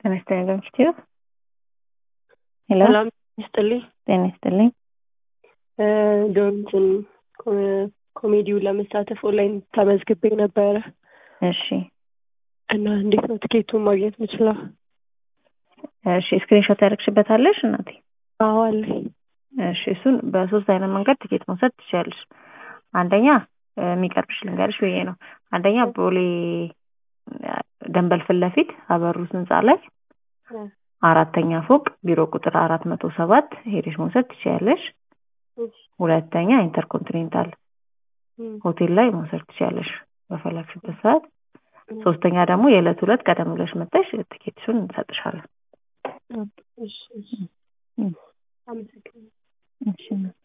ተነስተን ለምስቲው ሄሎ ሰላም ይስጥልኝ። ጤና ይስጥልኝ። ዶንትን ኮሜዲው ለመሳተፍ ኦንላይን ተመዝግቤ ነበረ እሺ እና እንዴት ነው ትኬቱን ማግኘት የምችለው? እሺ ስክሪንሾት ያደርግሽበታለሽ እናቴ? አዎ አለኝ። እሺ እሱን በሶስት አይነት መንገድ ትኬት መውሰድ ትችያለሽ። አንደኛ የሚቀርብሽ ልንገርሽ ብዬ ነው። አንደኛ ቦሌ ደንበል ፊት ለፊት አበሩት ህንጻ ላይ አራተኛ ፎቅ ቢሮ ቁጥር 407 ሄደሽ መውሰድ ትችያለሽ። ሁለተኛ ኢንተርኮንቲኔንታል ሆቴል ላይ መውሰድ ትችያለሽ በፈለግሽበት ሰዓት። ሶስተኛ ደግሞ የዕለት ሁለት ቀደም ብለሽ መጥተሽ ትኬትሽን እንሰጥሻለን። እሺ አመሰግናለሁ። እሺ